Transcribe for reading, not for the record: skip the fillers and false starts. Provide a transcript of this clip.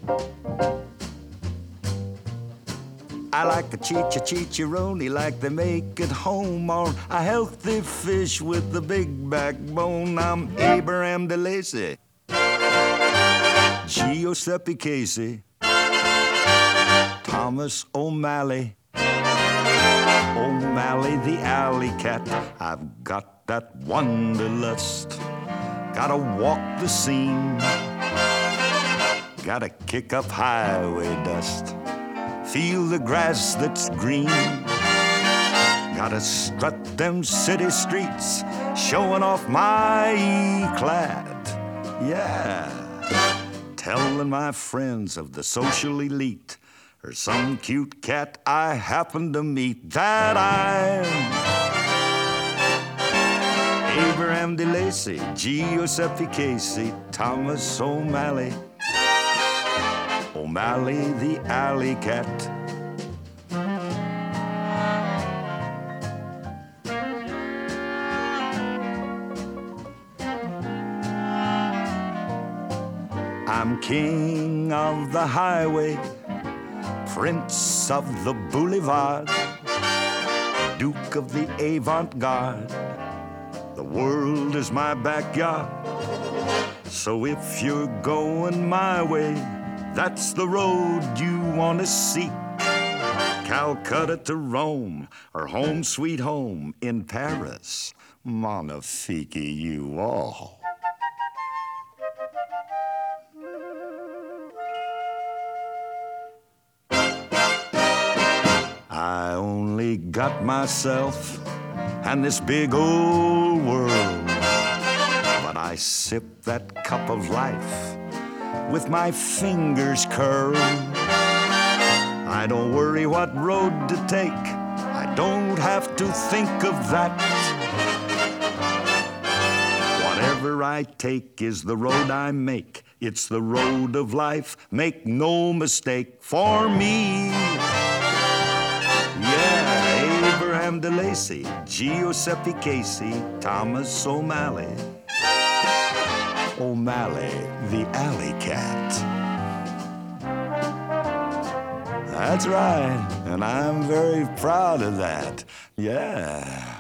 I like a chicharoni like they make at home, or a healthy fish with a big backbone. I'm Abraham DeLacy, Giuseppe Casey, Thomas O'Malley, O'Malley the alley cat. I've got that wanderlust, gotta walk the scene, gotta kick up highway dust, feel the grass that's green, gotta strut them city streets, showing off my E-clad. Yeah, telling my friends of the social elite, or some cute cat I happen to meet, that I'm Abraham DeLacy, Giuseppe Casey, Thomas O'Malley, O'Malley the alley cat. I'm king of the highway, prince of the boulevard, duke of the avant-garde. The world is my backyard. So if you're going my way, that's the road you want to seek. Calcutta to Rome, or home sweet home in Paris. Magnifique you all. I only got myself and this big old world, but I sip that cup of life with my fingers curled. I don't worry what road to take, I don't have to think of that. Whatever I take is the road I make. It's the road of life, make no mistake, for me. Yeah, Abraham DeLacy, Giuseppe Casey, Thomas O'Malley, O'Malley the alley cat. That's right, and I'm very proud of that. Yeah.